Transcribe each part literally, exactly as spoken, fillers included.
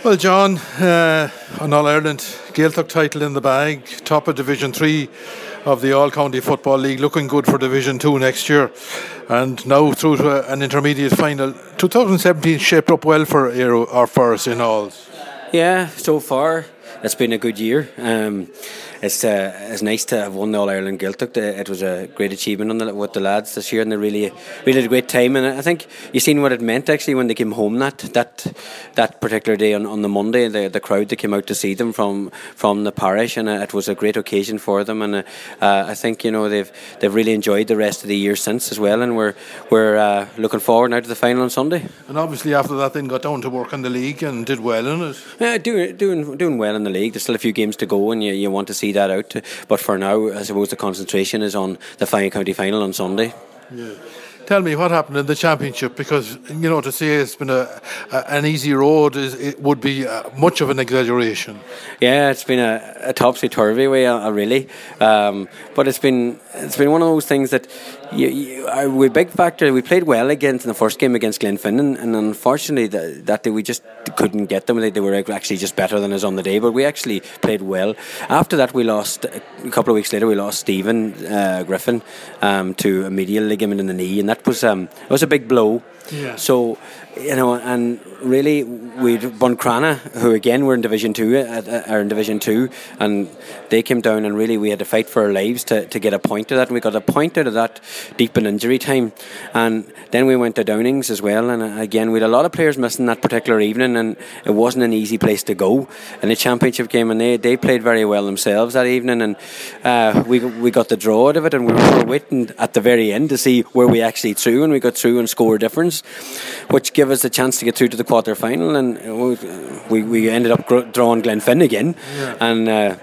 Well, John, uh, an All-Ireland Gaeltacht title in the bag, top of Division three of the All-County Football League, looking good for Division two next year, and now through to an intermediate final. twenty seventeen shaped up well for Aero, or for us in all. Yeah, so far it's been a good year. Um, it's uh, it's nice to have won the All Ireland Gaeltacht. It was a great achievement on the, with the lads this year, and they really really had a great time. And I think you seen what it meant actually when they came home that that that particular day on, on the Monday. The the crowd that came out to see them from from the parish, and it was a great occasion for them. And uh, uh, I think you know they've they've really enjoyed the rest of the year since as well. And we're we're uh, looking forward now to the final on Sunday. And obviously after that, then got down to work in the league and did well in it. Yeah, doing doing doing well in the league. There's still a few games to go, and you you want to see that out. But for now, I suppose the concentration is on the Fine County final on Sunday. Yeah. Tell me what happened in the championship, because you know to say it's been a, a an easy road is it would be uh, much of an exaggeration. Yeah, it's been a, a topsy turvy way, uh, really. Um, but it's been it's been one of those things that you, you, uh, we big factor. We played well against in the first game against Glenfinnan, and unfortunately that, that day we just couldn't get them. They, they were actually just better than us on the day, but we actually played well. After that, we lost a couple of weeks later. We lost Stephen uh, Griffin um, to a medial ligament in the knee, and that was um, it was a big blow. Yeah. So, you know, and really, we'd Buncrana, who again were in Division Two, uh, are in Division Two, and they came down, and really we had to fight for our lives to, to get a point of that, and we got a point out of that deep in injury time. And then we went to Downings as well, and again we had a lot of players missing that particular evening, and it wasn't an easy place to go in the championship game, and they, they played very well themselves that evening, and uh, we we got the draw out of it, and we were waiting at the very end to see where we actually through, and we got through and score difference, which gave us a chance to get through to the quarter final, and we we ended up drawing Glenfin again. Yeah. And uh,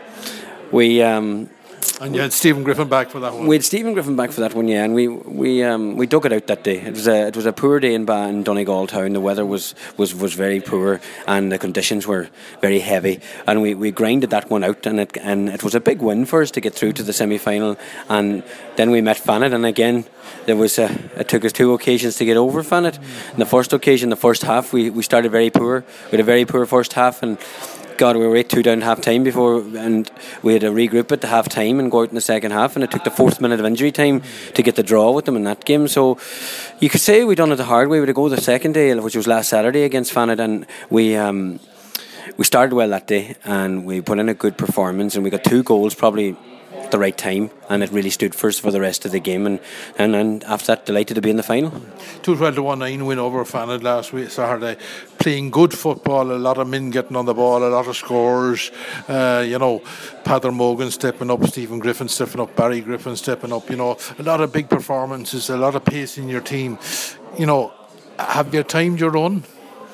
we um, and you had Stephen Griffin back for that one. We had Stephen Griffin back for that one, yeah, and we we um, we dug it out that day. It was a it was a poor day in, ba- in Donegal town. The weather was, was, was very poor, and the conditions were very heavy, and we, we grinded that one out, and it and it was a big win for us to get through to the semi final. And then we met Fanet, and again there was a, it took us two occasions to get over Fanet. In the first occasion, the first half, we, we started very poor. We had a very poor first half, and God, we were eight two down at half time before, and we had to regroup at the half time and go out in the second half, and it took the fourth minute of injury time to get the draw with them in that game. So you could say we done it the hard way. We had to go the second day, which was last Saturday against Fanet, and we um, we started well that day, and we put in a good performance, and we got two goals probably at the right time, and it really stood for us for the rest of the game, and and, and after that, delighted to be in the final. two twelve to one nine win over Fanet last week, Saturday. Playing good football, a lot of men getting on the ball, a lot of scores. Uh, you know, Pather Morgan stepping up, Stephen Griffin stepping up, Barry Griffin stepping up. You know, a lot of big performances, a lot of pace in your team. You know, have you timed your run?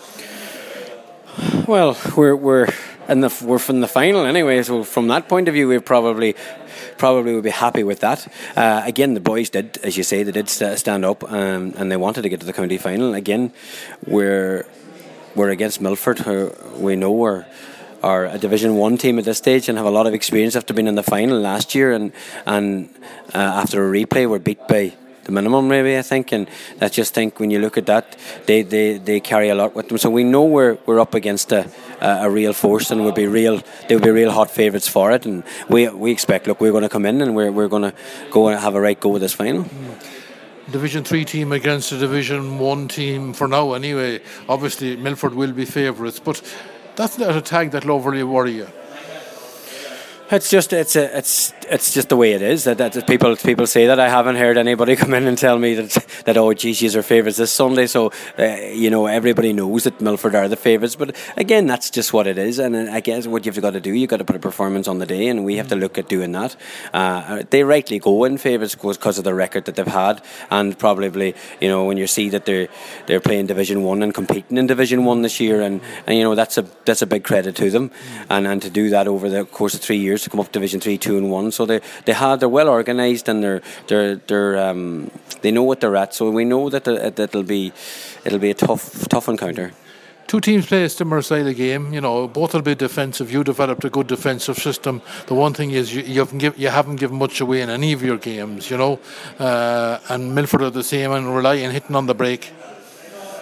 Well, we're we're in the we're from the final anyway, so from that point of view, we probably. Probably would be happy with that. Uh, again, the boys did, as you say, they did stand up, um, and they wanted to get to the county final. Again, we're we're against Milford, who we know are are a Division One team at this stage and have a lot of experience after being in the final last year, and and uh, after a replay, we're beat by the minimum, maybe, I think, and I just think when you look at that, they, they, they carry a lot with them. So we know we're we're up against a a, a real force, and we'll be real. They will be real hot favourites for it, and we we expect. Look, we're going to come in, and we're we're going to go and have a right go with this final. Mm. Division three team against a Division one team for now, anyway. Obviously, Milford will be favourites, but that's not a tag that'll overly worry you. It's just it's a, it's it's just the way it is. That, that people people say that. I haven't heard anybody come in and tell me that that oh geez, these are favourites this Sunday. So uh, you know, everybody knows that Milford are the favourites. But again, that's just what it is. And I guess what you've got to do, you've got to put a performance on the day, and we have to look at doing that. Uh, they rightly go in favourites because of the record that they've had, and probably you know when you see that they're they're playing Division One and competing in Division One this year, and, and you know that's a that's a big credit to them, and and to do that over the course of three years. To come up to Division Three, Two, and One, so they they have they're well organised, and they're they're they're um, they know what they're at. So we know that the, that it'll be it'll be a tough tough encounter. Two teams play a similar style of game. You know, both will be defensive. You developed a good defensive system. The one thing is you, you haven't give, you haven't given much away in any of your games. You know, uh, and Milford are the same and rely on hitting on the break.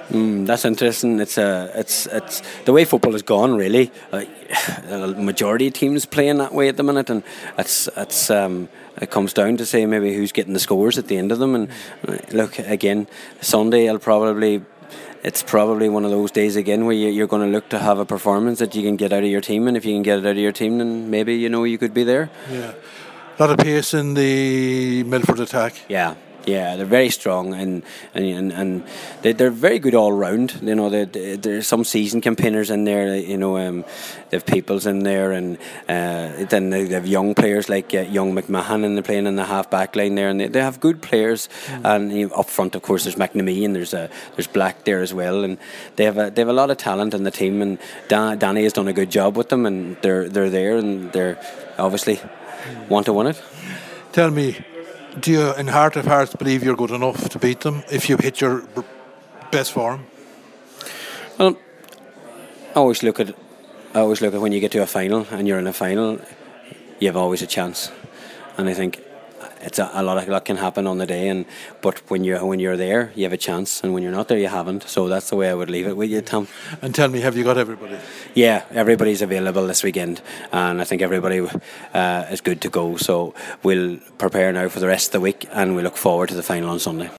Mm, that's interesting. It's uh, it's it's the way football has gone. Really, uh, the majority of teams playing that way at the minute, and it's it's um, it comes down to say maybe who's getting the scores at the end of them. And uh, look again, Sunday I'll probably. It's probably one of those days again where you, you're going to look to have a performance that you can get out of your team, and if you can get it out of your team, then maybe you know you could be there. Yeah, a lot of pace in the Milford attack. Yeah. Yeah, they're very strong and and and they they're very good all round. You know, there's some seasoned campaigners in there. You know, um, they've Peoples in there, and uh, then they have young players like uh, young McMahon, and they're playing in the half back line there, and they, they have good players. Mm. And you know, up front, of course, there's McNamee, and there's a there's Black there as well, and they have a, they have a lot of talent in the team. And Dan, Danny has done a good job with them, and they're they're there, and they're obviously mm. want to win it. Tell me. Do you, in heart of hearts, believe you're good enough to beat them if you hit your best form? Well, I always look at, I always look at when you get to a final and you're in a final, you have always a chance, and I think it's a, a lot of luck can happen on the day, and but when you're when you're there, you have a chance, and when you're not there, you haven't. So that's the way I would leave it with you, Tom. And tell me, have you got everybody? Yeah, everybody's available this weekend, and I think everybody uh, is good to go. So we'll prepare now for the rest of the week, and we look forward to the final on Sunday.